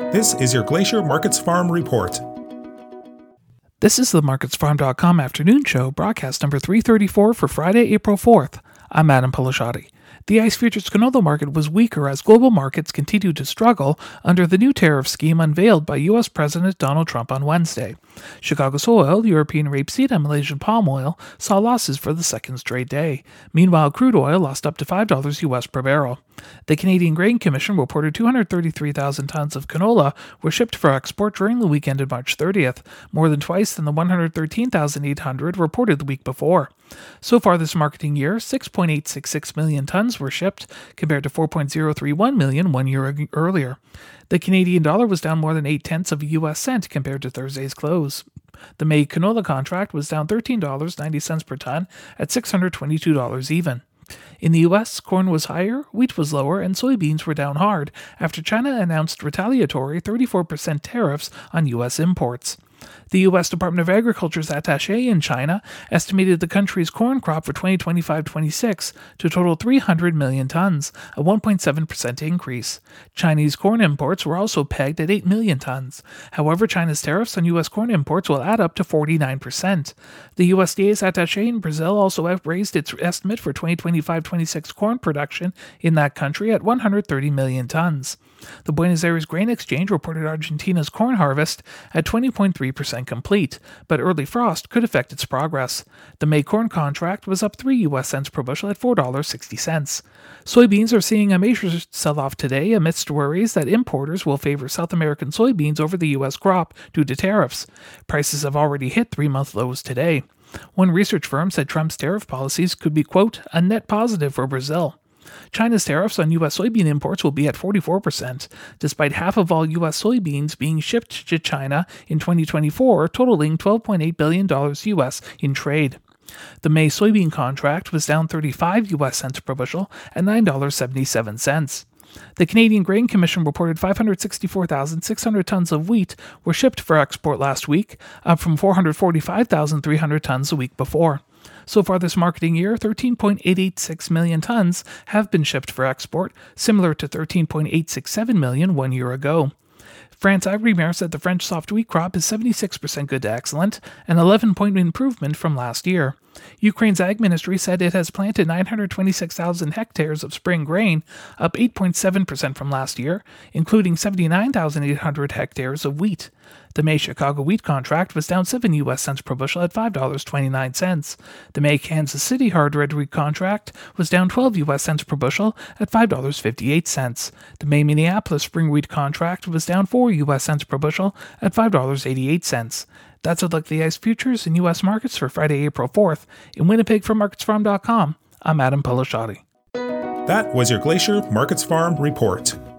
This is your Glacier Markets Farm Report. This is the MarketsFarm.com afternoon show, broadcast number 334 for Friday, April 4th. I'm Adam Polishati. The ICE futures canola market was weaker as global markets continued to struggle under the new tariff scheme unveiled by U.S. President Donald Trump on Wednesday. Chicago soy oil, European rapeseed, and Malaysian palm oil saw losses for the second straight day. Meanwhile, crude oil lost up to $5 U.S. per barrel. The Canadian Grain Commission reported 233,000 tons of canola were shipped for export during the weekend of March 30th, more than twice than the 113,800 reported the week before. So far this marketing year, 6.866 million tons were shipped, compared to 4.031 million 1 year earlier. The Canadian dollar was down more than 0.8 of a U.S. cent compared to Thursday's close. The May canola contract was down $13.90 per ton at $622 even. In the U.S., corn was higher, wheat was lower, and soybeans were down hard after China announced retaliatory 34% tariffs on U.S. imports. The U.S. Department of Agriculture's attaché in China estimated the country's corn crop for 2025-26 to total 300 million tons, a 1.7% increase. Chinese corn imports were also pegged at 8 million tons. However, China's tariffs on U.S. corn imports will add up to 49%. The USDA's attaché in Brazil also raised its estimate for 2025-26 corn production in that country at 130 million tons. The Buenos Aires Grain Exchange reported Argentina's corn harvest at 20.3% complete, but early frost could affect its progress. The May corn contract was up 3 U.S. cents per bushel at $4.60. Soybeans are seeing a major sell-off today amidst worries that importers will favor South American soybeans over the U.S. crop due to tariffs. Prices have already hit 3-month lows today. One research firm said Trump's tariff policies could be, quote, a net positive for Brazil. China's tariffs on U.S. soybean imports will be at 44%, despite half of all U.S. soybeans being shipped to China in 2024, totaling $12.8 billion U.S. in trade. The May soybean contract was down 35 U.S. cents per bushel at $9.77. The Canadian Grain Commission reported 564,600 tons of wheat were shipped for export last week, up from 445,300 tons the week before. So far this marketing year, 13.886 million tons have been shipped for export, similar to 13.867 million 1 year ago. France Agrimaire said the French soft wheat crop is 76% good to excellent, an 11-point improvement from last year. Ukraine's Ag Ministry said it has planted 926,000 hectares of spring grain, up 8.7% from last year, including 79,800 hectares of wheat. The May Chicago wheat contract was down 7 U.S. cents per bushel at $5.29. The May Kansas City hard red wheat contract was down 12 U.S. cents per bushel at $5.58. The May Minneapolis spring wheat contract was down 4 U.S. cents per bushel at $5.88. That's a look at the ICE futures in U.S. markets for Friday, April 4th. In Winnipeg from MarketsFarm.com, I'm Adam Polishati. That was your Glacier Markets Farm Report.